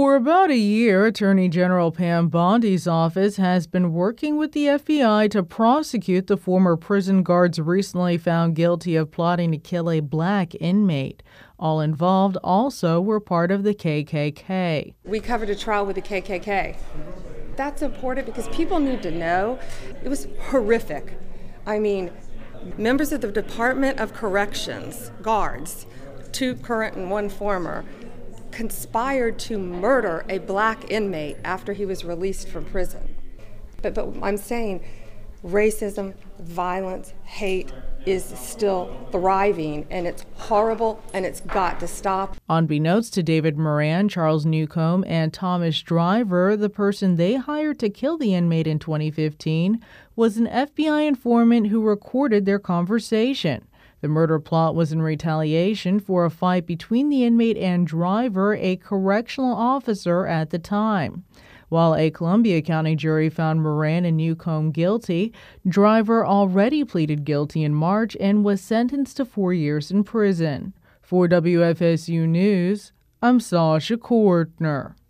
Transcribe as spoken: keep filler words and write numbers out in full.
For about a year, Attorney General Pam Bondi's office has been working with the F B I to prosecute the former prison guards recently found guilty of plotting to kill a black inmate. All involved also were part of the K K K. We covered a trial with the K K K. That's important because people need to know. It was horrific. I mean, members of the Department of Corrections, guards, two current and one former, conspired to murder a black inmate after he was released from prison. But, but I'm saying racism, violence, hate is still thriving, and it's horrible, and it's got to stop. Unbeknownst to David Moran, Charles Newcomb, and Thomas Driver, the person they hired to kill the inmate in twenty fifteen was an F B I informant who recorded their conversation. The murder plot was in retaliation for a fight between the inmate and Driver, a correctional officer at the time. While a Columbia County jury found Moran and Newcomb guilty, Driver already pleaded guilty in March and was sentenced to four years in prison. For W F S U News, I'm Sasha Kortner.